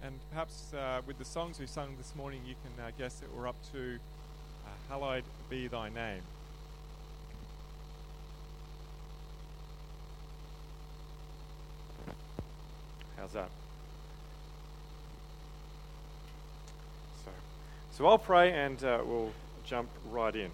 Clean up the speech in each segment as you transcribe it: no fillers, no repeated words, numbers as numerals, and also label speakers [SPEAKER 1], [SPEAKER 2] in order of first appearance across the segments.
[SPEAKER 1] And perhaps with the songs we sung this morning, you can guess that we're up to Hallowed Be Thy Name. How's that? So I'll pray and we'll jump right in.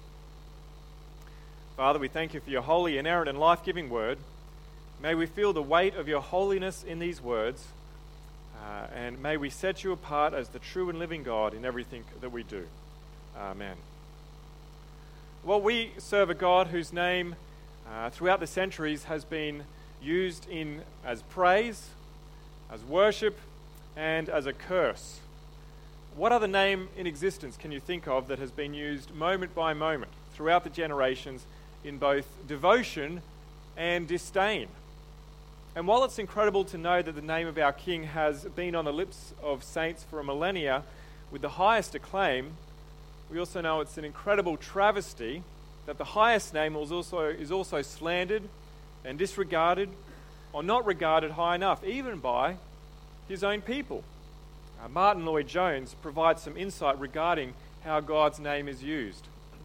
[SPEAKER 1] Father, we thank you for your holy, inerrant, and life-giving word. May we feel the weight of your holiness in these words, and may we set you apart as the true and living God in everything that we do. Amen. Well, we serve a God whose name throughout the centuries has been used as praise, as worship, and as a curse. What other name in existence can you think of that has been used moment by moment throughout the generations in both devotion and disdain? And while it's incredible to know that the name of our King has been on the lips of saints for a millennia with the highest acclaim, we also know it's an incredible travesty that the highest name is also slandered and disregarded, or not regarded high enough, even by his own people. Martin Lloyd-Jones provides some insight regarding how God's name is used.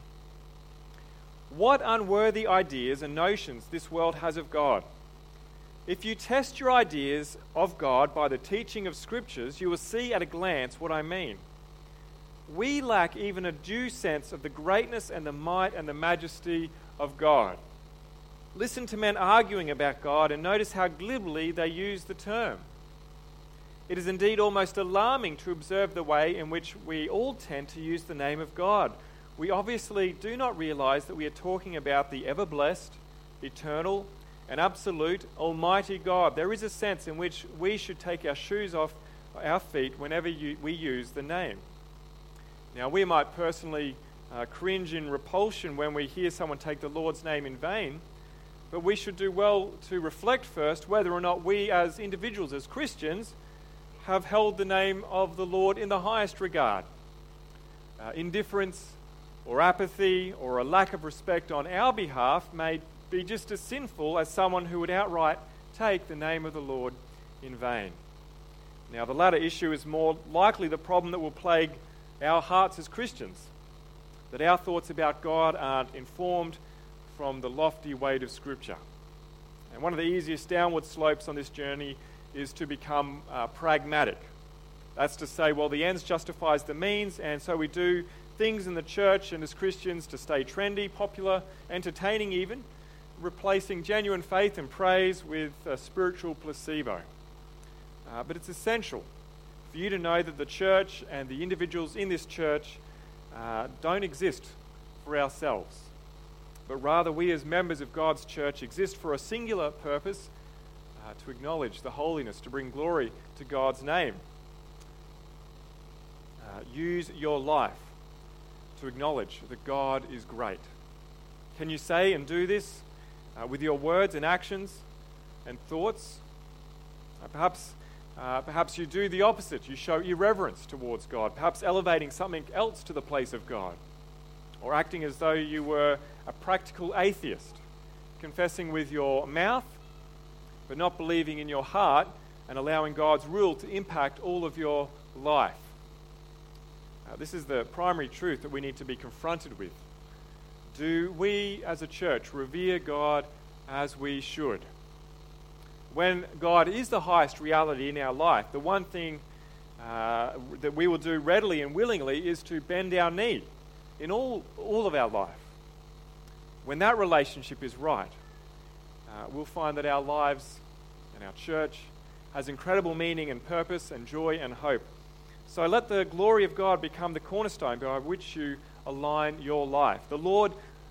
[SPEAKER 1] What unworthy ideas and notions this world has of God. If you test your ideas of God by the teaching of Scriptures, you will see at a glance what I mean. We lack even a due sense of the greatness and the might and the majesty of God. Listen to men arguing about God and notice how glibly they use the term. It is indeed almost alarming to observe the way in which we all tend to use the name of God. We obviously do not realize that we are talking about the ever-blessed, eternal, and absolute Almighty God. There is a sense in which we should take our shoes off our feet whenever we use the name. Now, we might personally cringe in repulsion when we hear someone take the Lord's name in vain, but we should do well to reflect first whether or not we as individuals, as Christians, have held the name of the Lord in the highest regard. Indifference or apathy or a lack of respect on our behalf may be just as sinful as someone who would outright take the name of the Lord in vain. Now, the latter issue is more likely the problem that will plague our hearts as Christians, that our thoughts about God aren't informed from the lofty weight of Scripture. And one of the easiest downward slopes on this journey is to become pragmatic. That's to say, well, the ends justifies the means, and so we do things in the church and as Christians to stay trendy, popular, entertaining even, replacing genuine faith and praise with a spiritual placebo. But it's essential for you to know that the church and the individuals in this church don't exist for ourselves, but rather we as members of God's church exist for a singular purpose, to acknowledge the holiness, to bring glory to God's name. Use your life to acknowledge that God is great. Can you say and do this with your words and actions and thoughts? Perhaps you do the opposite. You show irreverence towards God, perhaps elevating something else to the place of God, or acting as though you were a practical atheist, confessing with your mouth but not believing in your heart and allowing God's rule to impact all of your life. This is the primary truth that we need to be confronted with. Do we as a church revere God as we should? When God is the highest reality in our life, the one thing that we will do readily and willingly is to bend our knee in all of our life. When that relationship is right, we'll find that our lives and our church has incredible meaning and purpose and joy and hope. So let the glory of God become the cornerstone by which you align your life. The Lord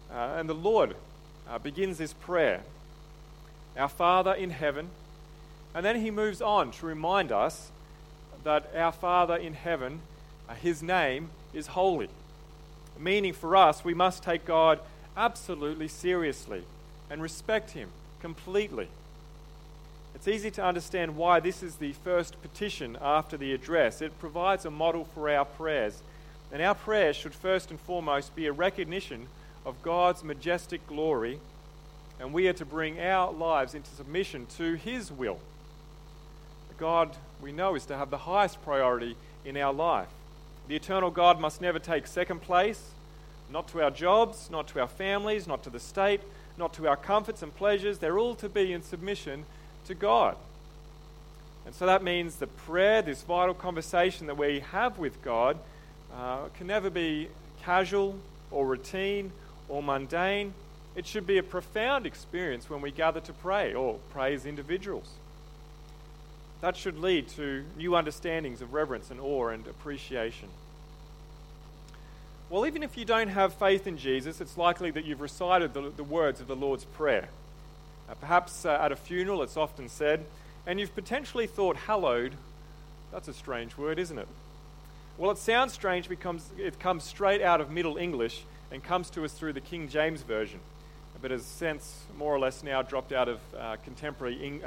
[SPEAKER 1] begins this prayer, our Father in heaven, and then he moves on to remind us that our Father in heaven, his name is holy. Meaning for us, we must take God absolutely seriously and respect him completely. It's easy to understand why this is the first petition after the address. It provides a model for our prayers. And our prayers should first and foremost be a recognition of God's majestic glory, and we are to bring our lives into submission to his will. God we know, is to have the highest priority in our life. The eternal God must never take second place, not to our jobs, not to our families, not to the state, not to our comforts and pleasures. They're all to be in submission to God. And so that means that prayer, this vital conversation that we have with God, can never be casual or routine or mundane. It should be a profound experience when we gather to pray or pray as individuals. That should lead to new understandings of reverence and awe and appreciation. Well, even if you don't have faith in Jesus, it's likely that you've recited the words of the Lord's Prayer. Perhaps at a funeral it's often said, and you've potentially thought, hallowed, that's a strange word, isn't it? Well, it sounds strange because it comes straight out of Middle English and comes to us through the King James Version, but has since more or less now dropped out of contemporary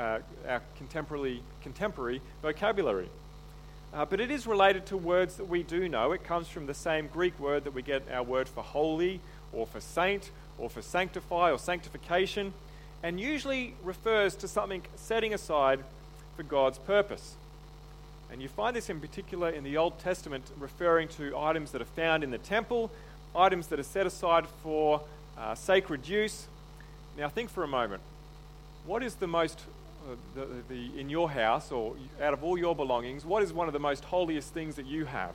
[SPEAKER 1] vocabulary. But it is related to words that we do know. It comes from the same Greek word that we get our word for holy, or for saint, or for sanctify, or sanctification, and usually refers to something setting aside for God's purpose. And you find this in particular in the Old Testament, referring to items that are found in the temple, items that are set aside for sacred use. Now think for a moment. What is the most, in your house, or out of all your belongings, what is one of the most holiest things that you have?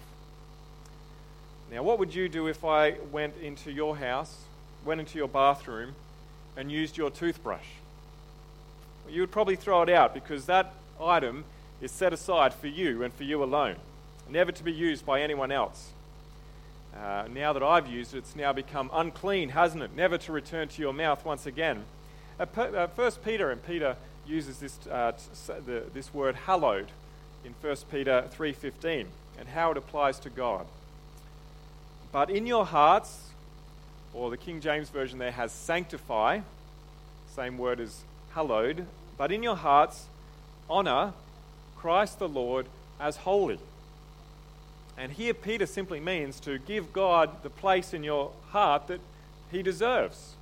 [SPEAKER 1] Now what would you do if I went into your house, went into your bathroom, and used your toothbrush? Well, you would probably throw it out because that item is set aside for you and for you alone, never to be used by anyone else. Now that I've used it, it's now become unclean, hasn't it? Never to return to your mouth once again. First Peter, and Peter uses this word hallowed in 1 Peter 3:15, and how it applies to God. But in your hearts, or the King James Version there has sanctify, same word as hallowed, but in your hearts honor Christ the Lord as holy. And here Peter simply means to give God the place in your heart that he deserves.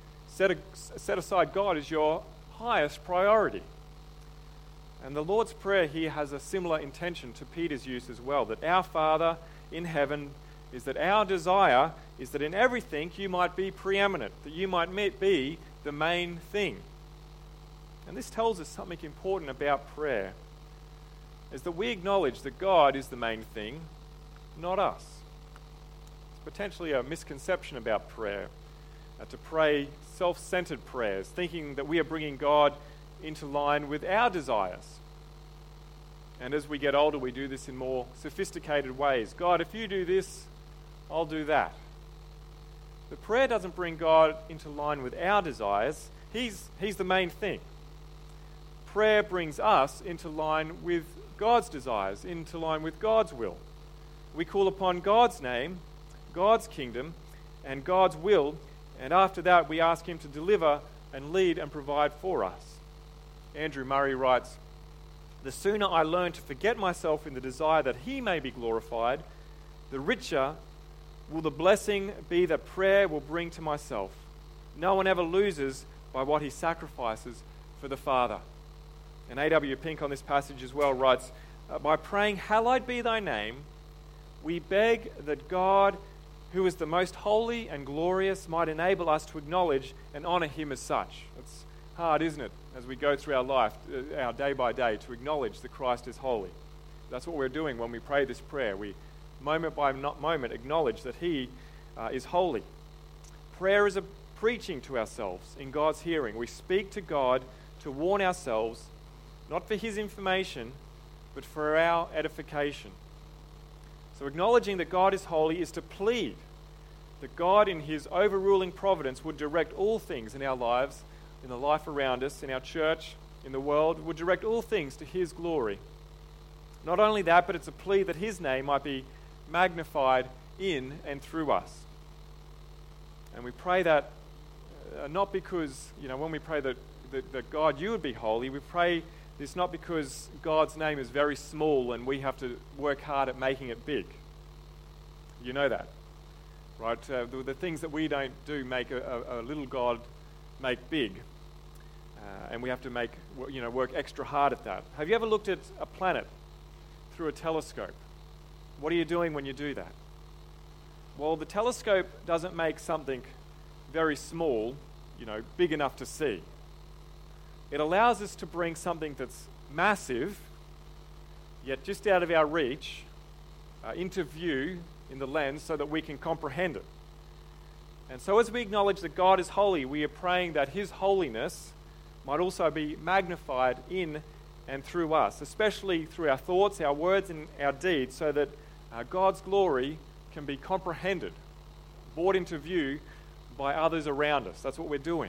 [SPEAKER 1] Set aside God as your highest priority. And the Lord's Prayer here has a similar intention to Peter's use as well, that our Father in heaven is that our desire is that in everything you might be preeminent, that you might be the main thing. And this tells us something important about prayer, is that we acknowledge that God is the main thing, not us. It's potentially a misconception about prayer, to pray self-centered prayers, thinking that we are bringing God into line with our desires. And as we get older, we do this in more sophisticated ways. God, if you do this, I'll do that. But prayer doesn't bring God into line with our desires. He's the main thing. Prayer brings us into line with God's desires, into line with God's will. We call upon God's name, God's kingdom, and God's will, and after that we ask Him to deliver and lead and provide for us. Andrew Murray writes, "The sooner I learn to forget myself in the desire that He may be glorified, the richer will the blessing be that prayer will bring to myself. No one ever loses by what he sacrifices for the Father." And A.W. Pink on this passage as well writes, "By praying, hallowed be thy name, we beg that God, who is the most holy and glorious, might enable us to acknowledge and honor Him as such." It's hard, isn't it, as we go through our life, our day by day, to acknowledge that Christ is holy. That's what we're doing when we pray this prayer. We, moment by moment, acknowledge that He is holy. Prayer is a preaching to ourselves in God's hearing. We speak to God to warn ourselves, not for His information, but for our edification. So acknowledging that God is holy is to plead that God in His overruling providence would direct all things in our lives, in the life around us, in our church, in the world, would direct all things to His glory. Not only that, but it's a plea that His name might be magnified in and through us. And we pray that not because, when we pray that God, you would be holy, we pray this not because God's name is very small and we have to work hard at making it big. You know that, right? The things that we don't do make a little God make big. And we have to work extra hard at that. Have you ever looked at a planet through a telescope. What are you doing when you do that? Well, the telescope doesn't make something very small, big enough to see. It allows us to bring something that's massive, yet just out of our reach, into view in the lens so that we can comprehend it. And so as we acknowledge that God is holy, we are praying that His holiness might also be magnified in and through us, especially through our thoughts, our words, and our deeds, so that God's glory can be comprehended, brought into view by others around us. That's what we're doing.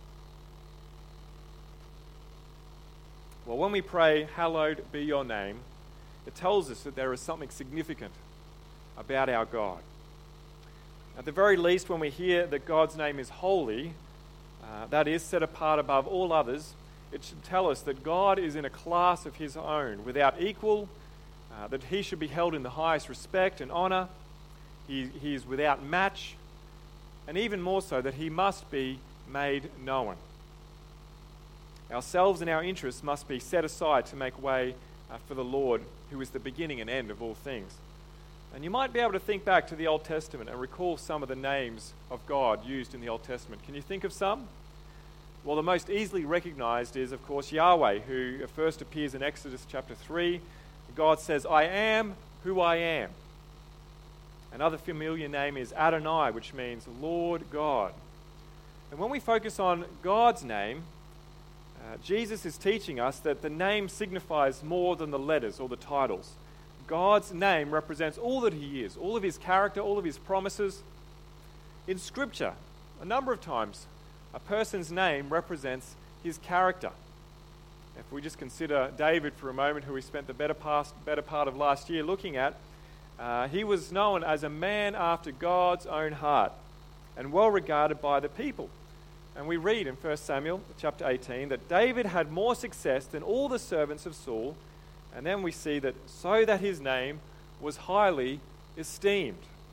[SPEAKER 1] Well, when we pray, "Hallowed be your name," it tells us that there is something significant about our God. At the very least, when we hear that God's name is holy, that is, set apart above all others, it should tell us that God is in a class of His own, without equal, that He should be held in the highest respect and honor. He is without match, and even more so, that He must be made known. Ourselves and our interests must be set aside to make way for the Lord, who is the beginning and end of all things. And you might be able to think back to the Old Testament and recall some of the names of God used in the Old Testament. Can you think of some? Well, the most easily recognized is, of course, Yahweh, who first appears in Exodus chapter 3. God says, "I am who I am." Another familiar name is Adonai, which means Lord God. And when we focus on God's name, Jesus is teaching us that the name signifies more than the letters or the titles. God's name represents all that He is, all of His character, all of His promises. In Scripture, a number of times, a person's name represents his character. If we just consider David for a moment, who we spent the better part of last year looking at, he was known as a man after God's own heart and well regarded by the people. And we read in 1 Samuel chapter 18 that David had more success than all the servants of Saul, and then we see that so that his name was highly esteemed.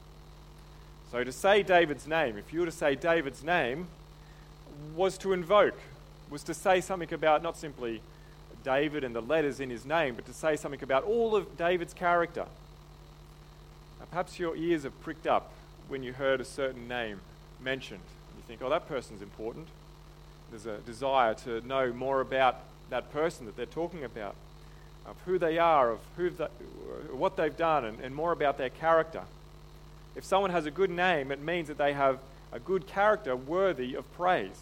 [SPEAKER 1] So to say David's name, if you were to say David's name, was to say something about not simply David and the letters in his name, but to say something about all of David's character. Now, perhaps your ears have pricked up when you heard a certain name mentioned. You think, oh, that person's important. There's a desire to know more about that person that they're talking about, of who they are, of what they've done, and more about their character. If someone has a good name, it means that they have a good character worthy of praise.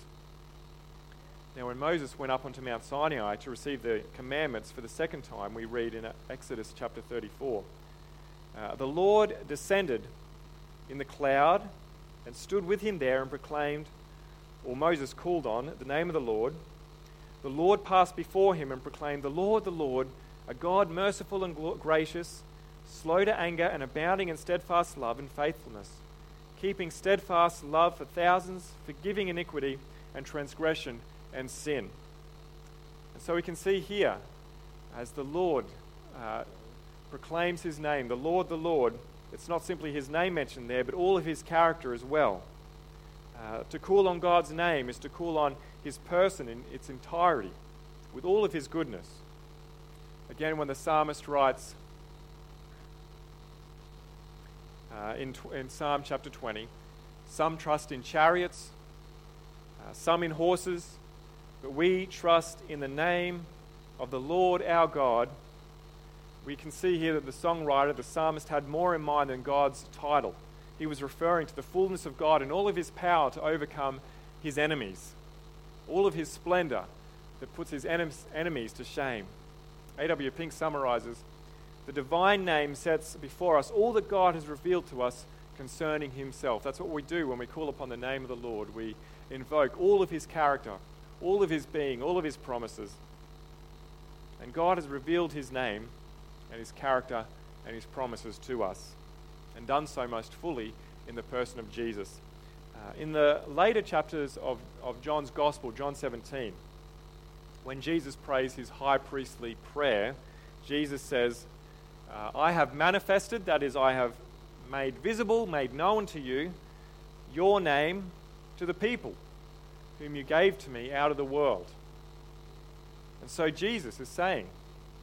[SPEAKER 1] Now, when Moses went up onto Mount Sinai to receive the commandments for the second time, we read in Exodus chapter 34, the Lord descended in the cloud and stood with him there and proclaimed, or Moses called on the name of the Lord. The Lord passed before him and proclaimed, the Lord, a God merciful and gracious, slow to anger and abounding in steadfast love and faithfulness, keeping steadfast love for thousands, forgiving iniquity and transgression and sin. And so we can see here, as the Lord proclaims his name, the Lord, it's not simply his name mentioned there, but all of his character as well. To call on God's name is to call on his person in its entirety, with all of his goodness. Again, when the psalmist writes in Psalm chapter 20, some trust in chariots, some in horses, but we trust in the name of the Lord our God. We can see here that the songwriter, the psalmist, had more in mind than God's title. He was referring to the fullness of God and all of his power to overcome his enemies, all of his splendor that puts his enemies to shame. A.W. Pink summarizes, the divine name sets before us all that God has revealed to us concerning himself. That's what we do when we call upon the name of the Lord. We invoke all of his character, all of his being, all of his promises. And God has revealed his name and his character and his promises to us, and done so most fully in the person of Jesus. In the later chapters of John's Gospel, John 17, when Jesus prays his high priestly prayer, Jesus says, I have manifested, that is, I have made visible, made known to you, your name to the people whom you gave to me out of the world. And so Jesus is saying,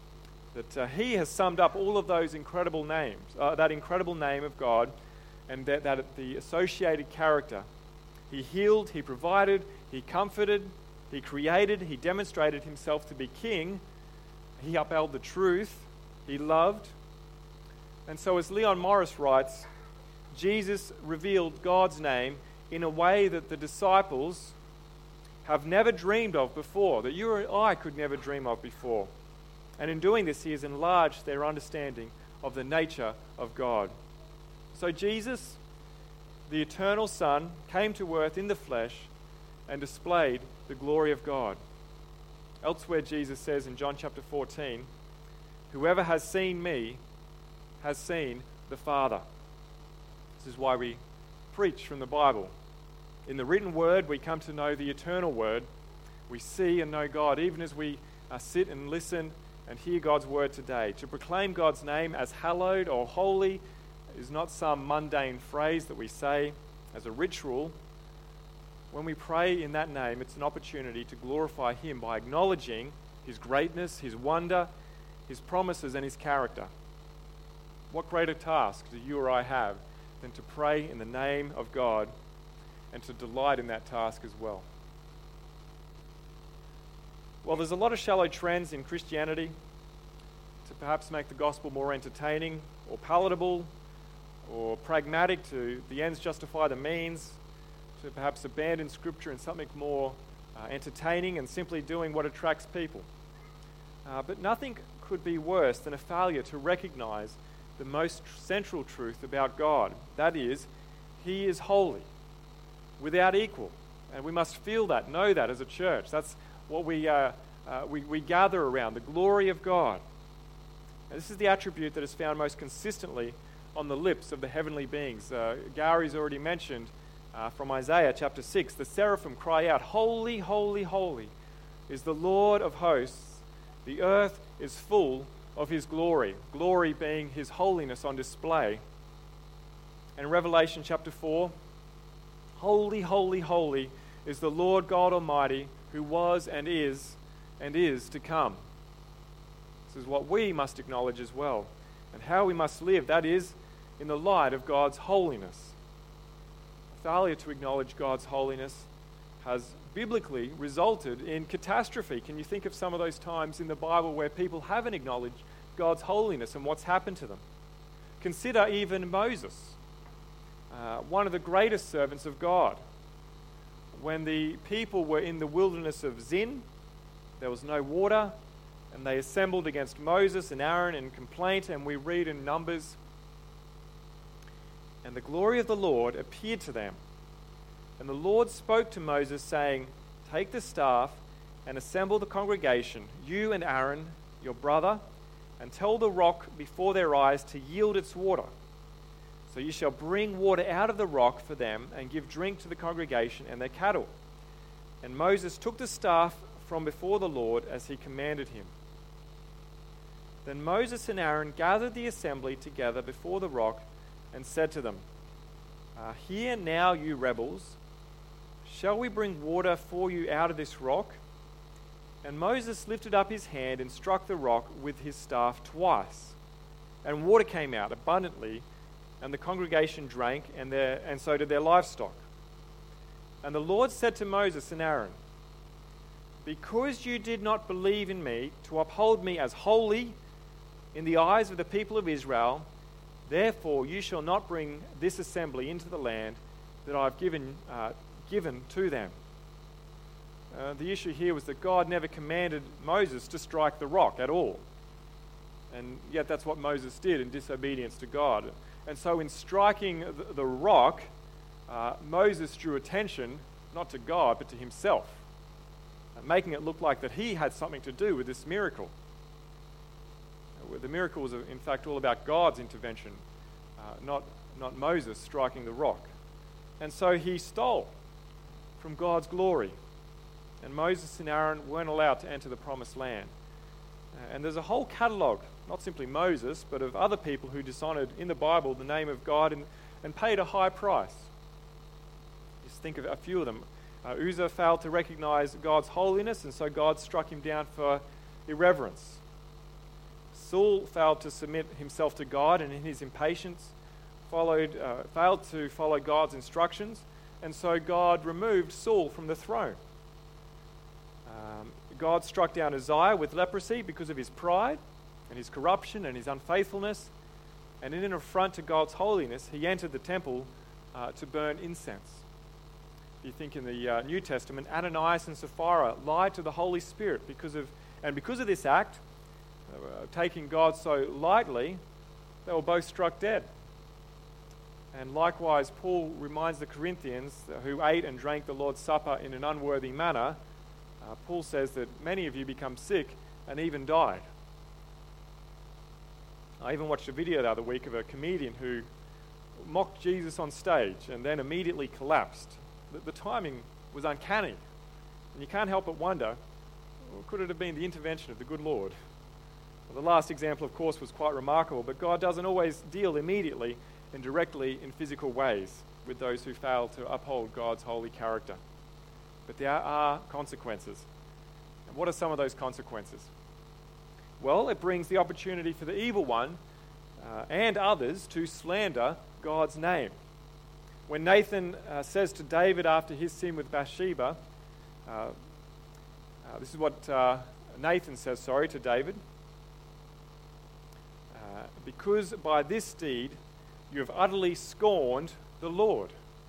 [SPEAKER 1] that he has summed up all of those incredible names, that incredible name of God, and that the associated character. He healed, he provided, he comforted, he created, he demonstrated himself to be king, he upheld the truth, he loved. And so as Leon Morris writes, Jesus revealed God's name in a way that the disciples have never dreamed of before, that you or I could never dream of before. And in doing this, he has enlarged their understanding of the nature of God. So Jesus, the eternal Son, came to earth in the flesh and displayed the glory of God. Elsewhere, Jesus says in John chapter 14, "Whoever has seen me has seen the Father." This is why we preach from the Bible. In the written word, we come to know the eternal word. We see and know God, even as we sit and listen and hear God's word today. To proclaim God's name as hallowed or holy is not some mundane phrase that we say as a ritual. When we pray in that name, it's an opportunity to glorify him by acknowledging his greatness, his wonder, his promises, and his character. What greater task do you or I have than to pray in the name of God and to delight in that task as well? Well, there's a lot of shallow trends in Christianity to perhaps make the gospel more entertaining or palatable or pragmatic, to the ends justify the means, to perhaps abandon Scripture and something more entertaining and simply doing what attracts people. But nothing could be worse than a failure to recognize the most central truth about God. That is, he is holy, without equal. And we must feel that, know that as a church. That's what we gather around, the glory of God. And this is the attribute that is found most consistently on the lips of the heavenly beings. Gary's already mentioned from Isaiah chapter 6, the seraphim cry out, "Holy, holy, holy is the Lord of hosts. The earth is full of his glory." Glory being his holiness on display. And Revelation chapter 4, "Holy, holy, holy is the Lord God Almighty, who was and is to come." This is what we must acknowledge as well, and how we must live, that is, in the light of God's holiness. A failure to acknowledge God's holiness has biblically resulted in catastrophe. Can you think of some of those times in the Bible where people haven't acknowledged God's holiness and what's happened to them? Consider even Moses, one of the greatest servants of God. When the people were in the wilderness of Zin, there was no water, and they assembled against Moses and Aaron in complaint, and we read in Numbers, "And the glory of the Lord appeared to them. And the Lord spoke to Moses, saying, Take the staff and assemble the congregation, you and Aaron, your brother, and tell the rock before their eyes to yield its water. So you shall bring water out of the rock for them and give drink to the congregation and their cattle." And Moses took the staff from before the Lord as he commanded him. Then Moses and Aaron gathered the assembly together before the rock and said to them, "Hear now, you rebels, shall we bring water for you out of this rock?" And Moses lifted up his hand and struck the rock with his staff twice, and water came out abundantly, and the congregation drank, and so did their livestock. And the Lord said to Moses and Aaron, "Because you did not believe in me to uphold me as holy in the eyes of the people of Israel, therefore you shall not bring this assembly into the land that I have given to them." The issue here was that God never commanded Moses to strike the rock at all. And yet that's what Moses did in disobedience to God. And so in striking the rock, Moses drew attention not to God but to himself, making it look like that he had something to do with this miracle. The miracle was in fact all about God's intervention, not Moses striking the rock. And so he stole from God's glory, and Moses and Aaron weren't allowed to enter the promised land. And there's a whole catalogue, not simply Moses, but of other people who dishonored in the Bible the name of God and paid a high price. Just think of a few of them. Uzzah failed to recognize God's holiness, and so God struck him down for irreverence. Saul failed to submit himself to God, and in his impatience failed to follow God's instructions, and so God removed Saul from the throne. God struck down Uzziah with leprosy because of his pride and his corruption and his unfaithfulness, and in an affront to God's holiness, he entered the temple to burn incense. You think in the New Testament, Ananias and Sapphira lied to the Holy Spirit because of this act, taking God so lightly, they were both struck dead. And likewise, Paul reminds the Corinthians who ate and drank the Lord's Supper in an unworthy manner. Paul says that many of you become sick and even died. I even watched a video the other week of a comedian who mocked Jesus on stage and then immediately collapsed. The timing was uncanny. And you can't help but wonder, well, could it have been the intervention of the good Lord? Well, the last example, of course, was quite remarkable, but God doesn't always deal immediately and directly in physical ways with those who fail to uphold God's holy character. But there are consequences. And what are some of those consequences? Well, it brings the opportunity for the evil one and others to slander God's name. When Nathan says to David after his sin with Bathsheba, this is what Nathan says, to David. Because by this deed you have utterly scorned the Lord.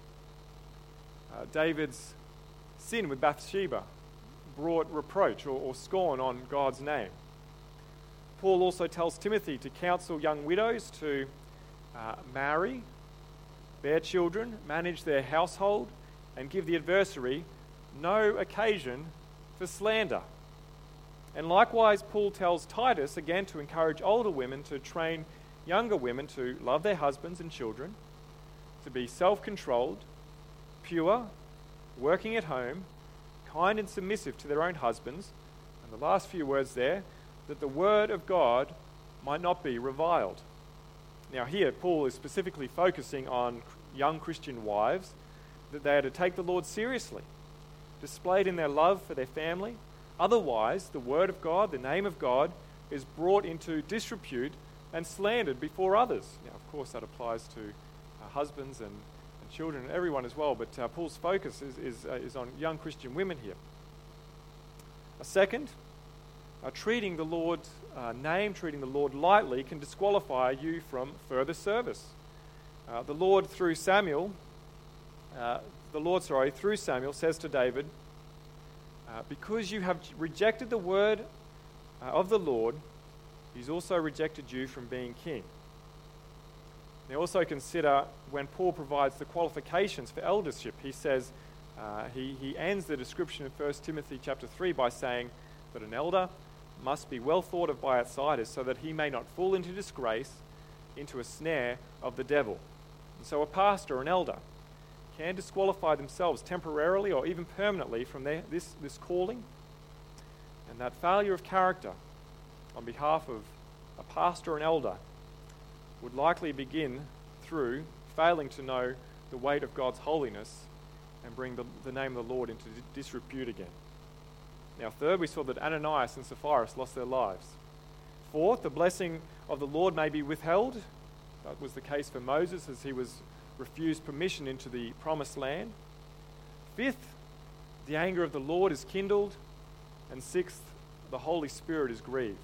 [SPEAKER 1] David's sin with Bathsheba brought reproach or scorn on God's name. Paul also tells Timothy to counsel young widows to marry, bear children, manage their household, and give the adversary no occasion for slander. And likewise, Paul tells Titus again to encourage older women to train younger women to love their husbands and children, to be self-controlled, pure, working at home, kind and submissive to their own husbands, and the last few words there, that the word of God might not be reviled. Now here, Paul is specifically focusing on young Christian wives, that they are to take the Lord seriously, displayed in their love for their family. Otherwise, the word of God, the name of God, is brought into disrepute and slandered before others. Now, of course, that applies to husbands and children and everyone as well, but Paul's focus is on young Christian women here. A second, treating the Lord's name, treating the Lord lightly can disqualify you from further service. The Lord through Samuel says to David, because you have rejected the word of the Lord, he's also rejected you from being king. Now also consider when Paul provides the qualifications for eldership. He says, he ends the description of 1 Timothy chapter 3 by saying that an elder must be well thought of by outsiders so that he may not fall into disgrace, into a snare of the devil. And so a pastor or an elder can disqualify themselves temporarily or even permanently from this calling. And that failure of character on behalf of a pastor or an elder would likely begin through failing to know the weight of God's holiness and bring the name of the Lord into disrepute again. Now third, we saw that Ananias and Sapphira lost their lives. Fourth, the blessing of the Lord may be withheld. That was the case for Moses as he was refused permission into the promised land. Fifth, the anger of the Lord is kindled. And sixth, the Holy Spirit is grieved.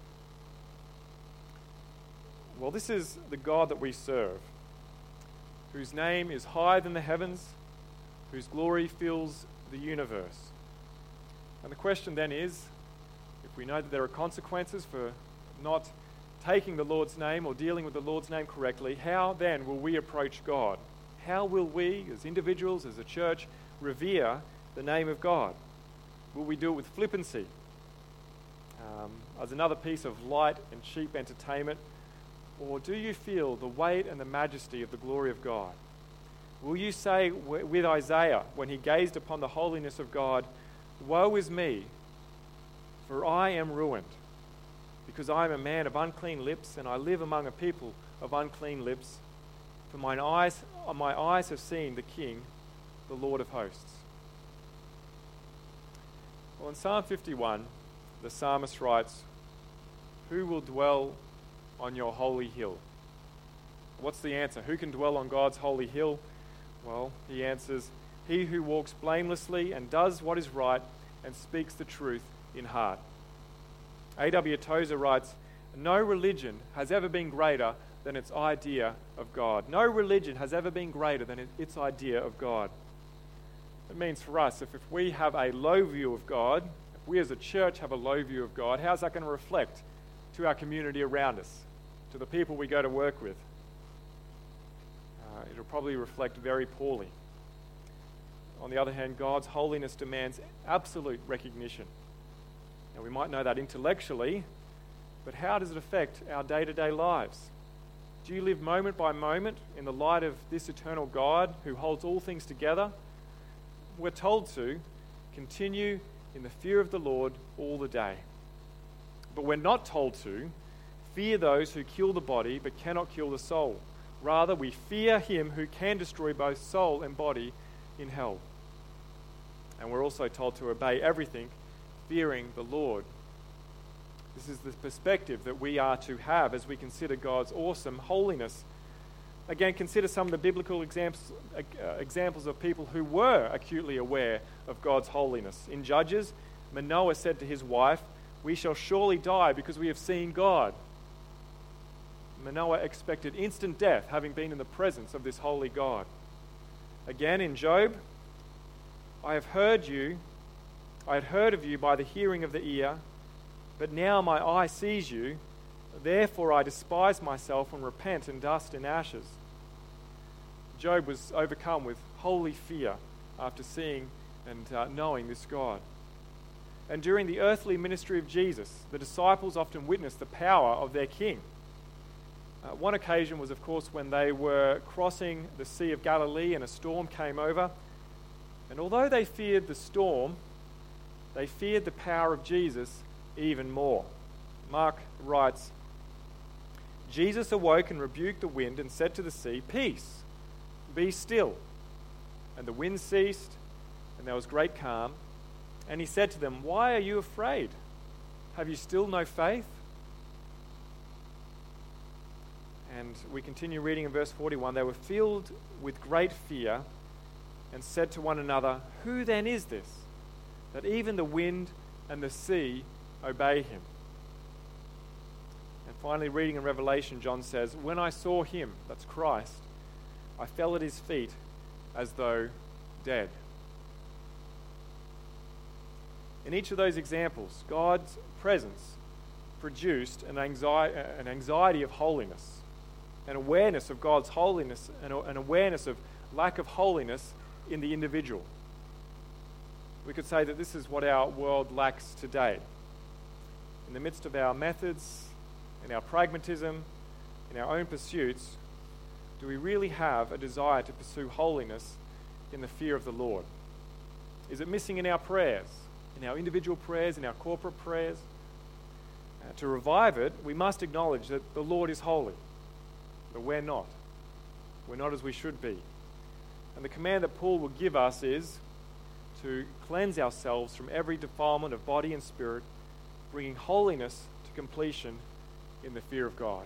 [SPEAKER 1] Well, this is the God that we serve, whose name is higher than the heavens, whose glory fills the universe. And the question then is, if we know that there are consequences for not taking the Lord's name or dealing with the Lord's name correctly, how then will we approach God? How will we, as individuals, as a church, revere the name of God? Will we do it with flippancy? As another piece of light and cheap entertainment? Or do you feel the weight and the majesty of the glory of God? Will you say with Isaiah, when he gazed upon the holiness of God, "Woe is me, for I am ruined, because I am a man of unclean lips, and I live among a people of unclean lips. For my eyes have seen the King, the Lord of hosts." Well, in Psalm 51, the psalmist writes, who will dwell on your holy hill? What's the answer? Who can dwell on God's holy hill? Well, he answers, he who walks blamelessly and does what is right and speaks the truth in heart. A.W. Tozer writes, no religion has ever been greater than its idea of God. No religion has ever been greater than its idea of God. It means for us, if we have a low view of God, if we as a church have a low view of God, how's that going to reflect to our community around us, to the people we go to work with? It'll probably reflect very poorly. On the other hand, God's holiness demands absolute recognition. Now, we might know that intellectually, but how does it affect our day-to-day lives? Do you live moment by moment in the light of this eternal God who holds all things together? We're told to continue in the fear of the Lord all the day. But we're not told to fear those who kill the body but cannot kill the soul. Rather, we fear him who can destroy both soul and body in hell. And we're also told to obey everything, fearing the Lord. This is the perspective that we are to have as we consider God's awesome holiness. Again, consider some of the biblical examples of people who were acutely aware of God's holiness. In Judges, Manoah said to his wife, "We shall surely die because we have seen God." Manoah expected instant death, having been in the presence of this holy God. Again, in Job, I had heard of you by the hearing of the ear, but now my eye sees you. Therefore I despise myself and repent in dust and ashes. Job was overcome with holy fear after seeing and knowing this God. And during the earthly ministry of Jesus, the disciples often witnessed the power of their King. One occasion was, of course, when they were crossing the Sea of Galilee and a storm came over. And although they feared the storm, they feared the power of Jesus even more. Mark writes, Jesus awoke and rebuked the wind and said to the sea, "Peace, be still." And the wind ceased, and there was great calm. And he said to them, "Why are you afraid? Have you still no faith?" And we continue reading in verse 41. They were filled with great fear and said to one another, "Who then is this, that even the wind and the sea obey him?" And finally, reading in Revelation, John says, "When I saw him," that's Christ, "I fell at his feet as though dead." In each of those examples, God's presence produced an anxiety of holiness, an awareness of God's holiness, and an awareness of lack of holiness in the individual. We could say that this is what our world lacks today. In the midst of our methods, in our pragmatism, in our own pursuits, do we really have a desire to pursue holiness in the fear of the Lord? Is it missing in our prayers, in our individual prayers, in our corporate prayers? To revive it, we must acknowledge that the Lord is holy, but we're not. We're not as we should be. And the command that Paul will give us is to cleanse ourselves from every defilement of body and spirit, bringing holiness to completion in the fear of God.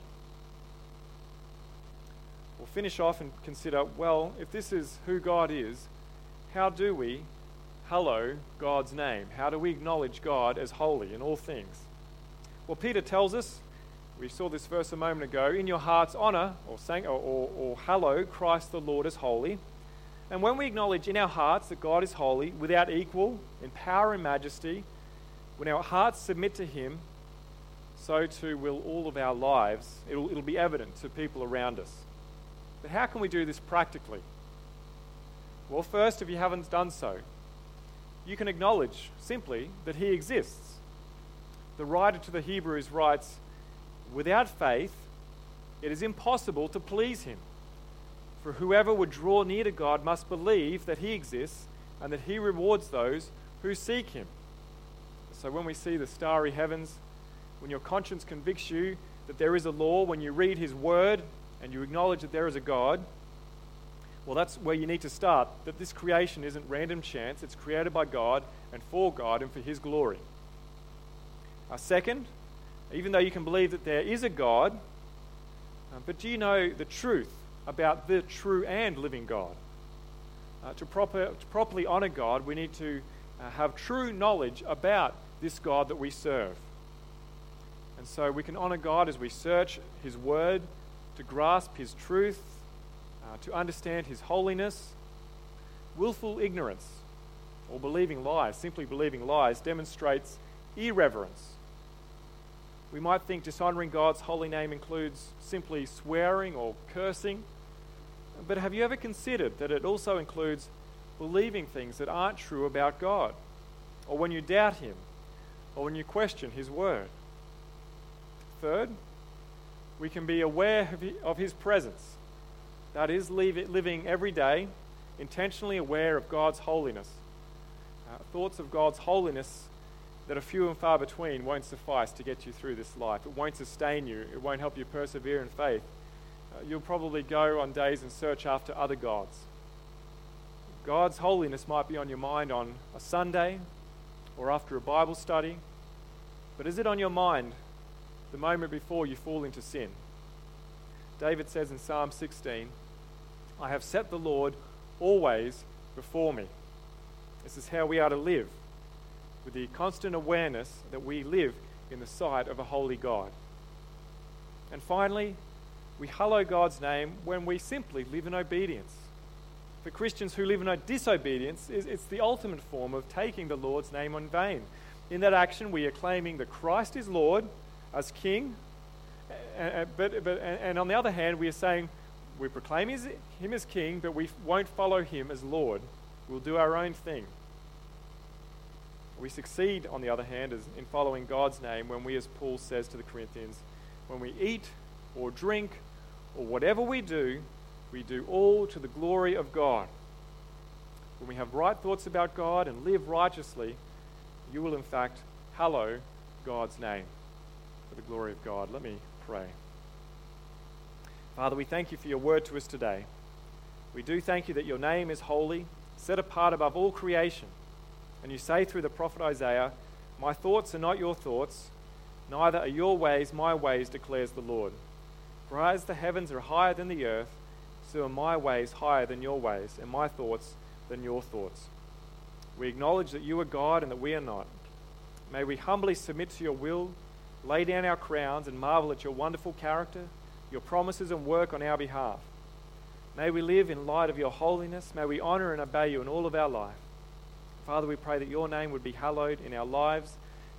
[SPEAKER 1] We'll finish off and consider, well, if this is who God is, how do we hallow God's name? How do we acknowledge God as holy in all things? Well, Peter tells us, we saw this verse a moment ago, in your hearts honour or hallow Christ the Lord as holy. And when we acknowledge in our hearts that God is holy, without equal, in power and majesty, when our hearts submit to him, so too will all of our lives. It'll be evident to people around us. But how can we do this practically? Well, first, if you haven't done so, you can acknowledge simply that he exists. The writer to the Hebrews writes, "Without faith, it is impossible to please him. For whoever would draw near to God must believe that he exists and that he rewards those who seek him." So when we see the starry heavens, when your conscience convicts you that there is a law, when you read his word and you acknowledge that there is a God, well, that's where you need to start, that this creation isn't random chance. It's created by God and for his glory. Second, Even though you can believe that there is a God, but do you know the truth about the true and living God? To properly honor God, we need to have true knowledge about this God that we serve. And so we can honor God as we search His Word, to grasp His truth, to understand His holiness. Willful ignorance, or believing lies, simply believing lies, demonstrates irreverence. We might think dishonoring God's holy name includes simply swearing or cursing, but have you ever considered that it also includes believing things that aren't true about God, or when you doubt Him, or when you question His Word? Third, we can be aware of His presence. That is, living every day intentionally aware of God's holiness. Thoughts of God's holiness that are few and far between won't suffice to get you through this life. It won't sustain you. It won't help you persevere in faith. You'll probably go on days and search after other gods. God's holiness might be on your mind on a Sunday or after a Bible study, but is it on your mind the moment before you fall into sin? David says in Psalm 16, "I have set the Lord always before me." This is how we are to live, with the constant awareness that we live in the sight of a holy God. And finally, we hallow God's name when we simply live in obedience. For Christians who live in disobedience, it's the ultimate form of taking the Lord's name in vain. In that action, we are claiming that Christ is Lord as King, and on the other hand, we are saying we proclaim Him as King, but we won't follow Him as Lord. We'll do our own thing. We succeed, on the other hand, in following God's name when we, as Paul says to the Corinthians, when we eat or drink or whatever we do all to the glory of God. When we have right thoughts about God and live righteously, you will in fact hallow God's name for the glory of God. Let me pray. Father, we thank you for your word to us today. We do thank you that your name is holy, set apart above all creation. And you say through the prophet Isaiah, "My thoughts are not your thoughts, neither are your ways my ways, declares the Lord. For as the heavens are higher than the earth, so are my ways higher than your ways, and my thoughts than your thoughts." We acknowledge that you are God and that we are not. May we humbly submit to your will, lay down our crowns, and marvel at your wonderful character, your promises and work on our behalf. May we live in light of your holiness. May we honor and obey you in all of our life. Father, we pray that your name would be hallowed in our lives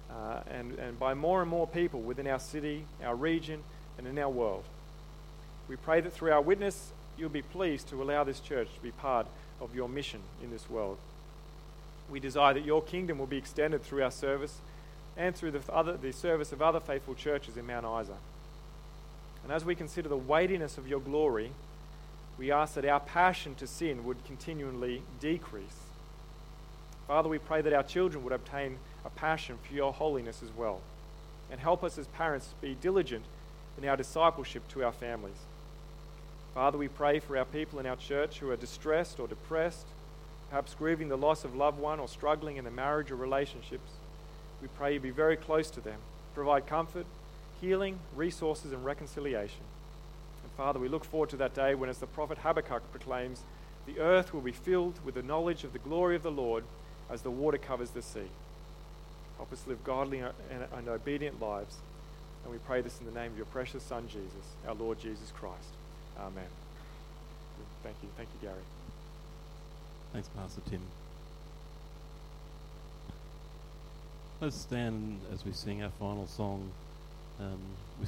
[SPEAKER 1] and by more and more people within our city, our region, and in our world. We pray that through our witness, you'll be pleased to allow this church to be part of your mission in this world. We desire that your kingdom will be extended through our service and through the service of other faithful churches in Mount Isa. And as we consider the weightiness of your glory, we ask that our passion to sin would continually decrease. Father, we pray that our children would obtain a passion for your holiness as well, and help us as parents be diligent in our discipleship to our families. Father, we pray for our people in our church who are distressed or depressed, perhaps grieving the loss of a loved one or struggling in their marriage or relationships. We pray you be very close to them, provide comfort, healing, resources, and reconciliation. And Father, we look forward to that day when, as the prophet Habakkuk proclaims, the earth will be filled with the knowledge of the glory of the Lord as the water covers the sea. Help us live godly and obedient lives. And we pray this in the name of your precious Son, Jesus, our Lord Jesus Christ. Amen. Thank you. Thank you, Gary.
[SPEAKER 2] Thanks, Pastor Tim. Let's stand as we sing our final song.